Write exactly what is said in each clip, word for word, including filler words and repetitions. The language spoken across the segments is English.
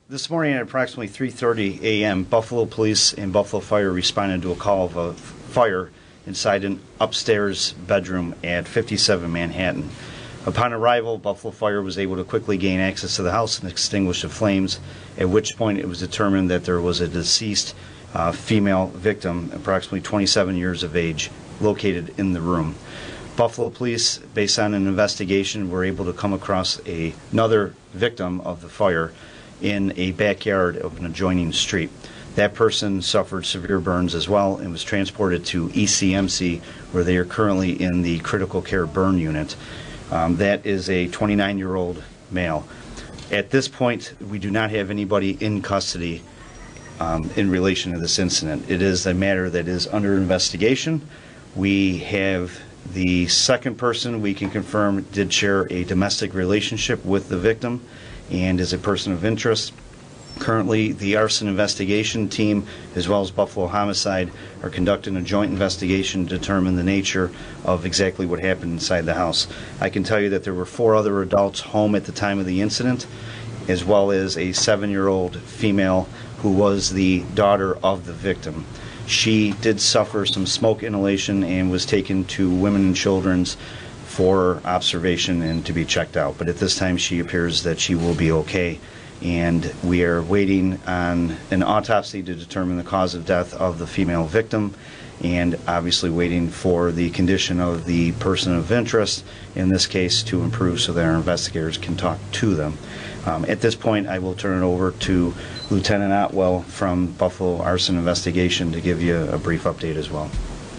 This morning at approximately three thirty a m, Buffalo Police and Buffalo Fire responded to a call of a fire inside an upstairs bedroom at fifty-seven Manhattan. Upon arrival, Buffalo Fire was able to quickly gain access to the house and extinguish the flames, at which point it was determined that there was a deceased uh, female victim, approximately twenty-seven years of age, located in the room. Buffalo Police, based on an investigation, were able to come across a, another victim of the fire in a backyard of an adjoining street. That person suffered severe burns as well and was transported to E C M C, where they are currently in the critical care burn unit. Um, that is a twenty-nine-year-old male. At this point, we do not have anybody in custody um, in relation to this incident. It is a matter that is under investigation. We have the second person we can confirm did share a domestic relationship with the victim and is a person of interest. Currently, the arson investigation team, as well as Buffalo Homicide, are conducting a joint investigation to determine the nature of exactly what happened inside the house. I can tell you that there were four other adults home at the time of the incident, as well as a seven-year-old female who was the daughter of the victim. She did suffer some smoke inhalation and was taken to Women and Children's for observation and to be checked out. But at this time, she appears that she will be okay. And we are waiting on an autopsy to determine the cause of death of the female victim, and obviously waiting for the condition of the person of interest, in this case, to improve so that our investigators can talk to them. Um, at this point, I will turn it over to Lieutenant Otwell from Buffalo Arson Investigation to give you a brief update as well.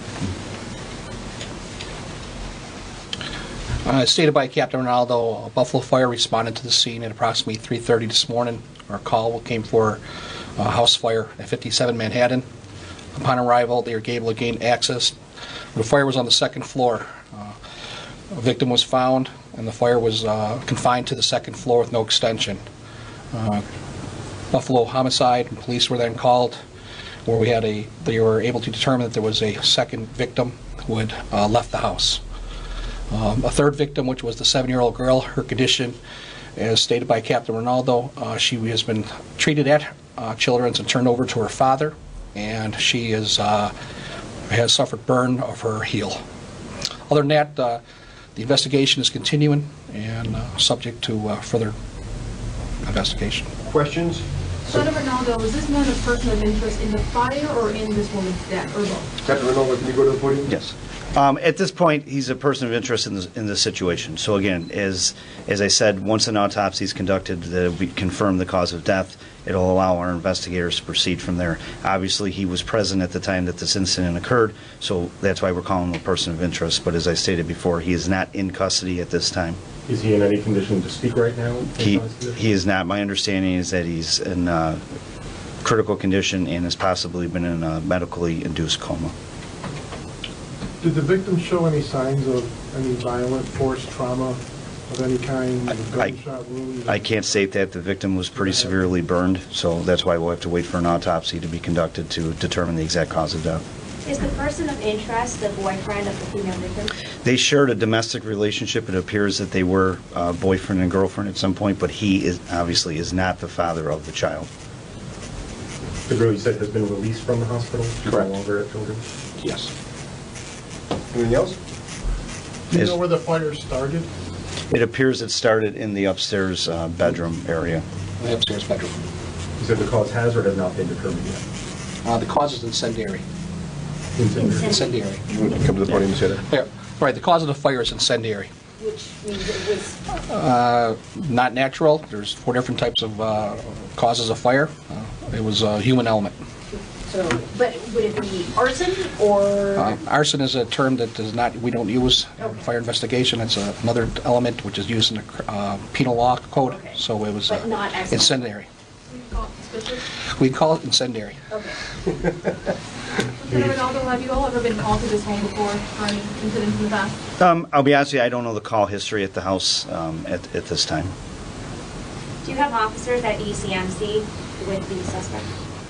Uh, as stated by Captain Ronaldo, uh, Buffalo Fire responded to the scene at approximately three thirty this morning. Our call came for a house fire at fifty-seven Manhattan. Upon arrival, they were able to gain access. The fire was on the second floor. Uh, a victim was found, and the fire was uh, confined to the second floor with no extension. Uh, Buffalo Homicide and police were then called, where we had a. They were able to determine that there was a second victim who had uh, left the house. Um, a third victim, which was the seven-year-old girl, her condition, as stated by Captain Ronaldo, uh, she has been treated at uh, Children's and turned over to her father, and she is uh, has suffered burn of her heel. Other than that, uh, the investigation is continuing and uh, subject to uh, further investigation. Questions? Lieutenant Ronaldo, was this man a person of interest in the fire or in this woman's death, or both? Captain Ronaldo, can you go to the podium? Yes. Um, at this point, he's a person of interest in the in the situation. So again, as as I said, once an autopsy is conducted, uh, we confirm the cause of death. It'll allow our investigators to proceed from there. Obviously, he was present at the time that this incident occurred, so that's why we're calling him a person of interest. But as I stated before, he is not in custody at this time. Is he in any condition to speak right now? He he is not. My understanding is that he's in uh, critical condition and has possibly been in a medically induced coma. Did the victim show any signs of any violent force trauma of any kind? I, gunshot wounds? I can't state that. The victim was pretty severely burned, so that's why we'll have to wait for an autopsy to be conducted to determine the exact cause of death. Is the person of interest the boyfriend of the female victim? They shared a domestic relationship. It appears that they were uh, boyfriend and girlfriend at some point, but he is obviously is not the father of the child. The girl you said has been released from the hospital? She's Correct. no longer at Children's? Yes. Anything else? Do you Is- know where the fire started? It appears it started in the upstairs uh, bedroom area. The upstairs bedroom. You said the cause has or has not been determined yet? Uh, the cause is incendiary. Incendiary. Incendiary. You want to come to the podium and say that? Yeah, right. The cause of the fire is incendiary. Which means it was Uh, not natural. There's four different types of uh, causes of fire. Uh, it was a human element. so, but would it be arson or? Uh, arson is a term that does not we don't use in Okay. fire investigation. It's a, another element which is used in the uh, penal law code. Okay. So it was But uh, not accidental. incendiary. We call it suspicious. We call it incendiary. Okay. Lieutenant Ronaldo, have you all ever been called to this home before for any incidents in the past? Um, I'll be honest with you, I don't know the call history at the house um, at, at this time. Do you have officers at E C M C with the suspect?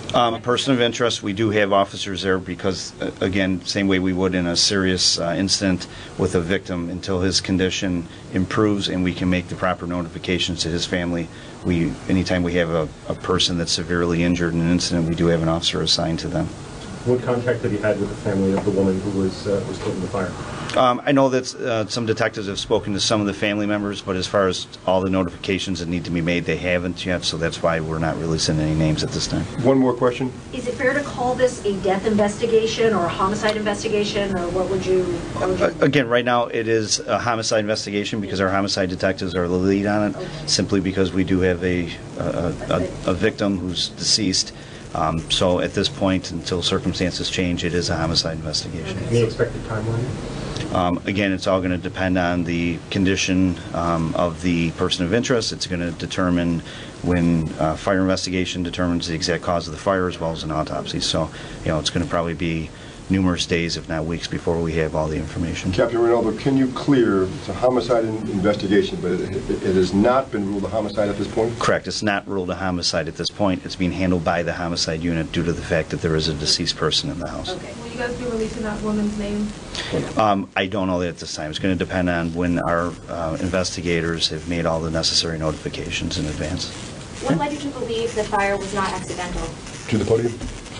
Um, person of interest, we do have officers there because, uh, again, same way we would in a serious uh, incident with a victim, until his condition improves and we can make the proper notifications to his family. We, anytime we have a, a person that's severely injured in an incident, we do have an officer assigned to them. What contact have you had with the family of the woman who was uh, was killed in the fire? Um, I know that uh, some detectives have spoken to some of the family members, but as far as all the notifications that need to be made, they haven't yet, so that's why we're not releasing any names at this time. One more question. Is it fair to call this a death investigation or a homicide investigation, or what would you? What would you Uh, Again, right now, it is a homicide investigation because our homicide detectives are the lead on it, Okay. simply because we do have a, a, a, a victim who's deceased. Um, so at this point, until circumstances change, it is a homicide investigation. Any expected timeline? Um, Again, it's all going to depend on the condition um, of the person of interest. It's going to determine when uh, fire investigation determines the exact cause of the fire, as well as an autopsy. So, you know, it's going to probably be numerous days, if not weeks, before we have all the information. Captain Ronaldo, can you clear, it's a homicide in- investigation, but it, it, it has not been ruled a homicide at this point? Correct. It's not ruled a homicide at this point. It's being handled by the homicide unit due to the fact that there is a deceased person in the house. Okay. Will you guys be releasing that woman's name? Um, I don't know that at this time. It's going to depend on when our uh, investigators have made all the necessary notifications in advance. What led you to believe the fire was not accidental? To the podium.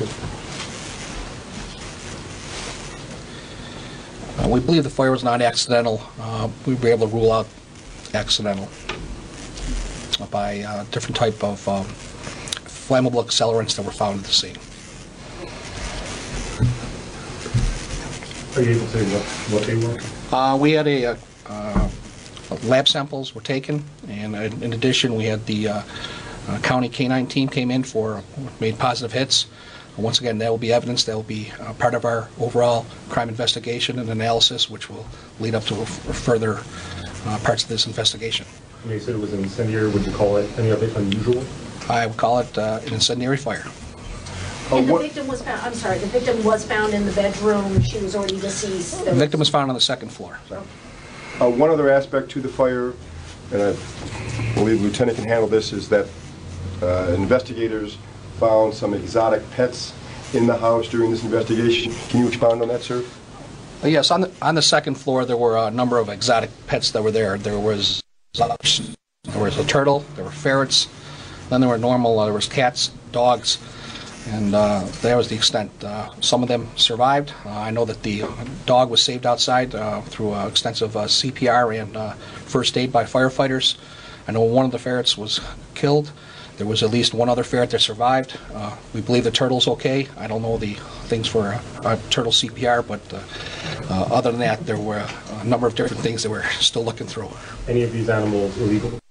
Uh, We believe the fire was not accidental. Uh, We were able to rule out accidental by uh, different type of um, flammable accelerants that were found at the scene. Are you able to say what, what they were? Uh, We had a, uh, uh, lab samples were taken, and in in addition, we had the uh, uh, county K nine team came in for, made positive hits. Once again, that will be evidence, that will be uh, part of our overall crime investigation and analysis, which will lead up to f- further uh, parts of this investigation. When you said it was incendiary, would you call it any of it unusual? I would call it uh, an incendiary fire. And the what- victim was found, I'm sorry, the victim was found in the bedroom, she was already deceased. The victim was found on the second floor. Uh, One other aspect to the fire, and I believe the lieutenant can handle this, is that uh, investigators found some exotic pets in the house during this investigation. Can you expound on that, sir? Uh, Yes, on the, on the second floor, there were a number of exotic pets that were there. There was, there was a turtle, there were ferrets, then there were normal, uh, there was cats, dogs, and uh, that was the extent. Uh, Some of them survived. Uh, I know that the dog was saved outside uh, through uh, extensive uh, C P R and uh, first aid by firefighters. I know one of the ferrets was killed. There was at least one other ferret that survived. Uh, we believe the turtle's okay. I don't know the things for uh, uh, turtle C P R, but uh, uh, other than that, there were a number of different things that we're still looking through. Any of these animals illegal?